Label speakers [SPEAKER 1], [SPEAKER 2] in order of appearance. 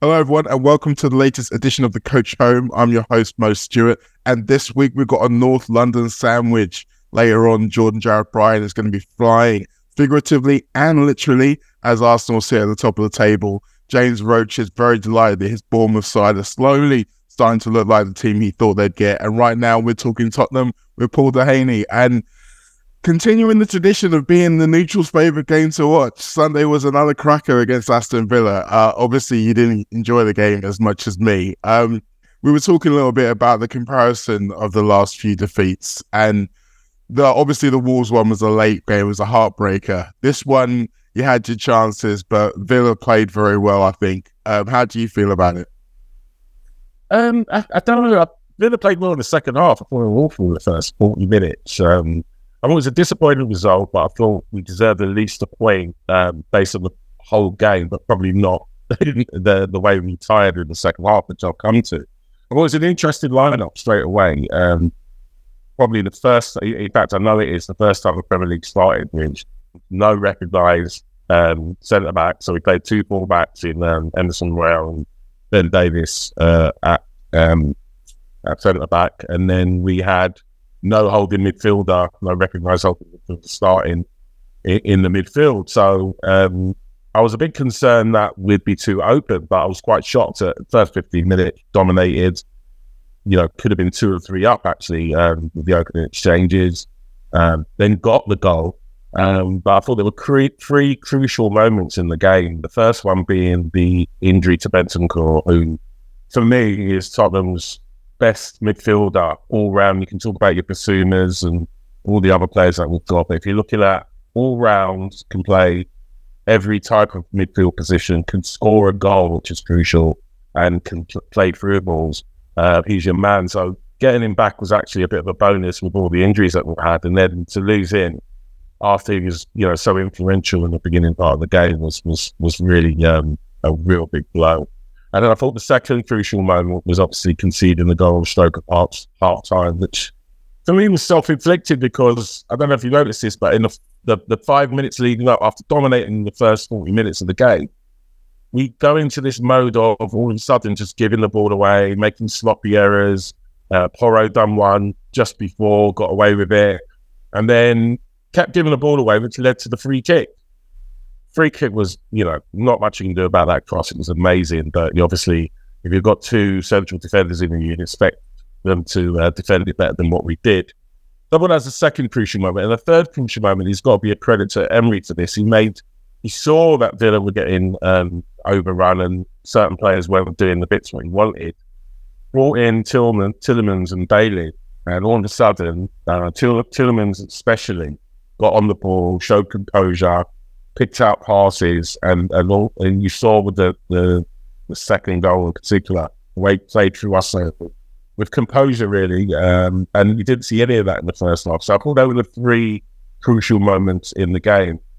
[SPEAKER 1] Hello, everyone, and welcome to the latest edition of the Coach Home. I'm your host, Mo Stewart, and this week we've got a North London sandwich. Later on, Jordan Jarrett Bryan is going to be flying figuratively and literally as Arsenal sit at the top of the table. James Roach is very delighted that his Bournemouth side are slowly starting to look like the team he thought they'd get. And right now, we're talking Tottenham with Paul Dehaney. And continuing the tradition of being the neutral's favourite game to watch, Sunday was another cracker against Aston Villa. Obviously, you didn't enjoy the game as much as me. We were talking a little bit about the comparison of the last few defeats, and obviously the Wolves one was a late game, it was a heartbreaker. This one, you had your chances, but Villa played very well, I think. How do you feel about it?
[SPEAKER 2] I don't know. Villa played well in the second half. I thought they were awful in the first 40 minutes. I mean, it was a disappointing result, but I thought we deserved at least a point based on the whole game, but probably not the way we tired in the second half, which I'll come to. It was an interesting lineup straight away. Probably the first, in fact, I know it is the first time the Premier League started with no recognised centre-back. So we played two full-backs in Emerson Royal and Ben Davis at centre-back. And then we had no holding midfielder, no recognised holding midfielder starting in the midfield. So I was a bit concerned that we'd be too open, but I was quite shocked at the first 15 minutes, dominated. Could have been 2 or 3 up actually with the opening exchanges. Then got the goal. But I thought there were 3 crucial moments in the game. The first one being the injury to Bentancur, who for me is Tottenham's best midfielder all round. You can talk about your Basumas and all the other players that we've got, but if you're looking at all round, can play every type of midfield position, can score a goal, which is crucial, and can play through balls. He's your man. So getting him back was actually a bit of a bonus with all the injuries that we've had, and then to lose him after he was, so influential in the beginning part of the game was really a real big blow. And then I thought the second crucial moment was obviously conceding the goal stroke of half time, which for me was self-inflicted because I don't know if you noticed this, but in the 5 minutes leading up after dominating the first 40 minutes of the game, we go into this mode of all of a sudden just giving the ball away, making sloppy errors. Porro done one just before, got away with it, and then kept giving the ball away, which led to the free kick. Free kick was, not much you can do about that cross. It was amazing, but obviously, if you've got 2 central defenders in you, you'd expect them to defend it better than what we did. That one has a second crucial moment, and the third crucial moment, he's got to be a credit to Emery for this. He saw that Villa were getting overrun and certain players weren't doing the bits what he wanted. Brought in Tielemans and Bailey, and all of a sudden, Tielemans especially got on the ball, showed composure, picked out passes, and you saw with the second goal in particular, the way he played through us with composure really, and you didn't see any of that in the first half. So I thought they were the 3 crucial moments in the game.